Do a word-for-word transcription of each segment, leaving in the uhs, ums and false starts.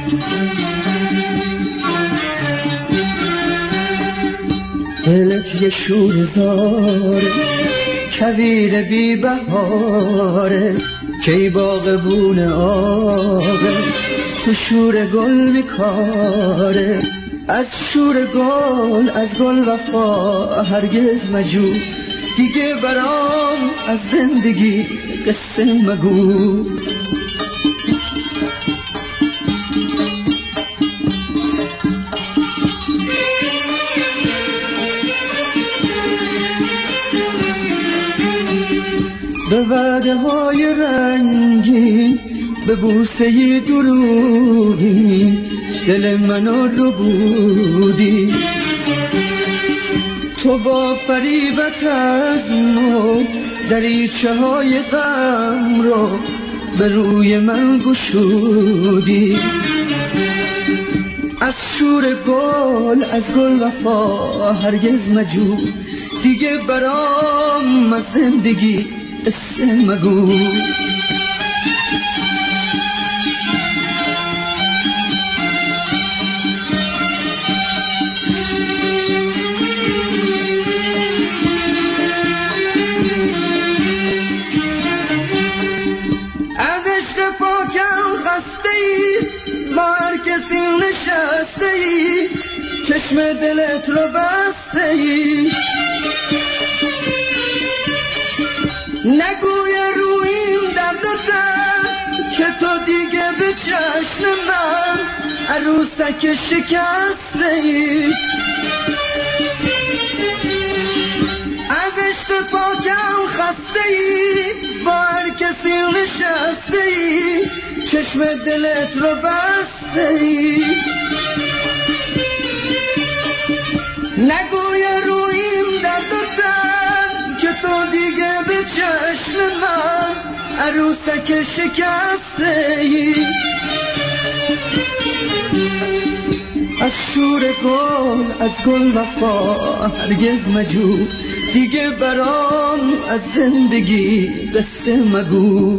دلت یه شورزاره کویر بی بهاره کی باغبون آقه تو شور گل میکاره از شور گل از گل وفا هرگز مجو دیگه برام از زندگی قصه مگو به وعده های رنگین به بوسه دروغی دل منو رو بودی تو با فریبت از نو دریچه های غم رو به روی من گشودی از شور گل از گل وفا هرگز مجو دیگه برام از زندگی قصه مگو از عشق پاکم خسته ای با هر کسی نشسته ای چشم دلت رو بسته ای نگوی روی این درد و درد که تو دیگه به چشم من عروسک شکسته ای از عشق پاکم خسته ای با هر کسی نشسته ای چشم دلت رو بسته ای نگوی روی این درد و درد که تو دیگه به چشم من عروسک شکسته ای از شور گل از گل وفا هرگز مجو دیگه برام از زندگی قصه مگو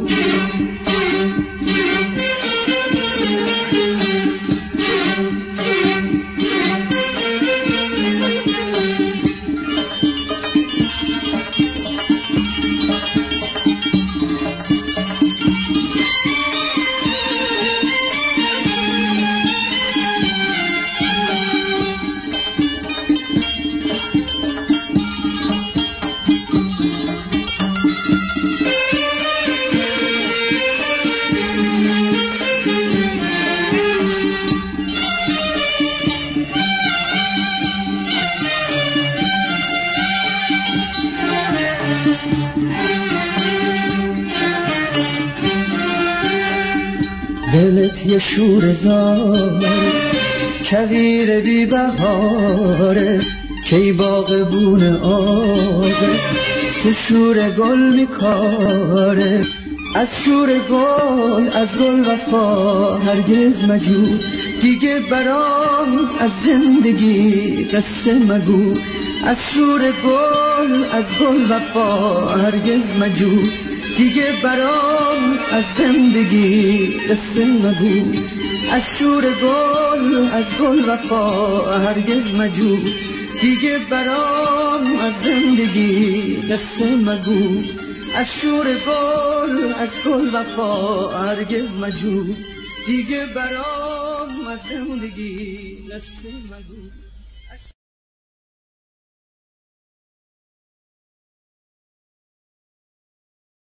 دلت یه شورزاره کویر بی بهاره کی باغبون آقه تو شور گل میکاره از شور گل از گل وفا هرگز مجو دیگه برام از زندگی قصه مگو از شور گل از گل وفا هرگز مجو دیگه برام از زندگی قصه مگو از شور گل از گل وفا هرگز مجو دیگه برام از زندگی قصه مگو از شور گل از گل وفا هرگز مجو دیگه برام از زندگی قصه مگو